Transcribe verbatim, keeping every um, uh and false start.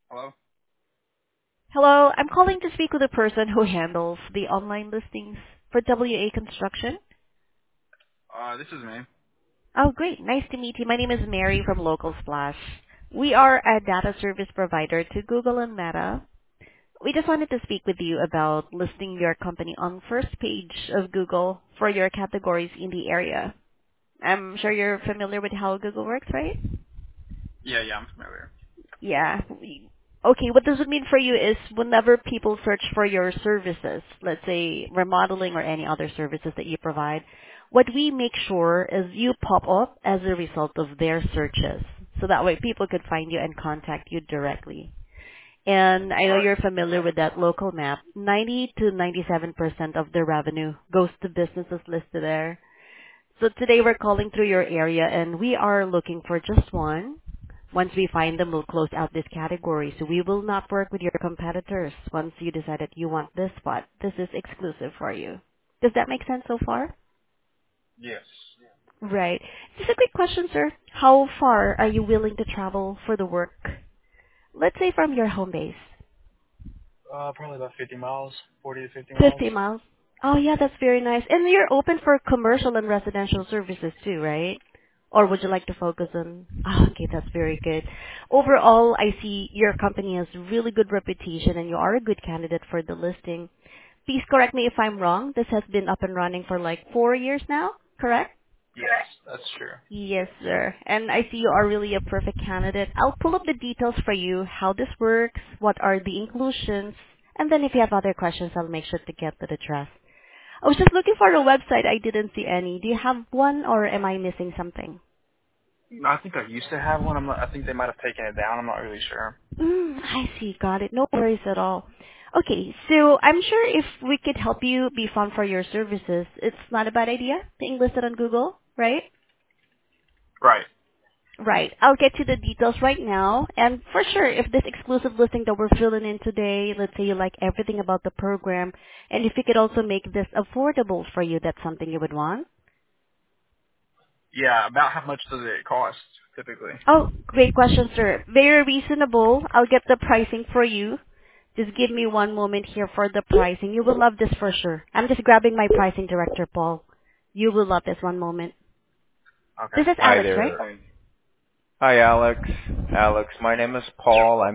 Hello? Hello, I'm calling to speak with the person who handles the online listings for W A Construction. Uh, this is me. Oh, great. Nice to meet you. My name is Mary from Local Splash. We are a data service provider to Google and Meta. We just wanted to speak with you about listing your company on first page of Google for your categories in the area. I'm sure you're familiar with how Google works, right? Yeah, yeah, I'm familiar. Yeah. we- Okay, what this would mean for you is whenever people search for your services, let's say remodeling or any other services that you provide, what we make sure is you pop up as a result of their searches. So that way people could find you and contact you directly. And I know Alright. you're familiar with that local map. ninety to ninety-seven percent of the revenue goes to businesses listed there. So today we're calling through your area and we are looking for just one. Once we find them, we'll close out this category. So we will not work with your competitors once you decide that you want this spot. This is exclusive for you. Does that make sense so far? Yes. Right. Just a quick question, sir. How far are you willing to travel for the work? Let's say from your home base. Uh, probably about fifty miles, forty to fifty miles. fifty miles. Oh yeah, that's very nice. And you're open for commercial and residential services too, right? Or would you like to focus on? Oh, okay, that's very good. Overall, I see your company has really good reputation and you are a good candidate for the listing. Please correct me if I'm wrong. This has been up and running for like four years now, correct? Yes, that's true. Yes, sir. And I see you are really a perfect candidate. I'll pull up the details for you, how this works, what are the inclusions, and then if you have other questions, I'll make sure to get to the trust. I was just looking for a website. I didn't see any. Do you have one or am I missing something? No, I think I used to have one. I'm not, I think they might have taken it down. I'm not really sure. Mm, I see. Got it. No worries at all. Okay, so I'm sure if we could help you be found for your services, it's not a bad idea being listed on Google, right? Right. Right. I'll get you the details right now. And for sure, if this exclusive listing that we're filling in today, let's say you like everything about the program, and if we could also make this affordable for you, that's something you would want. Yeah, about how much does it cost, typically? Oh, great question, sir. Very reasonable. I'll get the pricing for you. Just give me one moment here for the pricing. You will love this for sure. I'm just grabbing my pricing director, Paul. You will love this one moment. Okay. This is Hi Alex, right? there. Hi, Alex. Alex, my name is Paul. I'm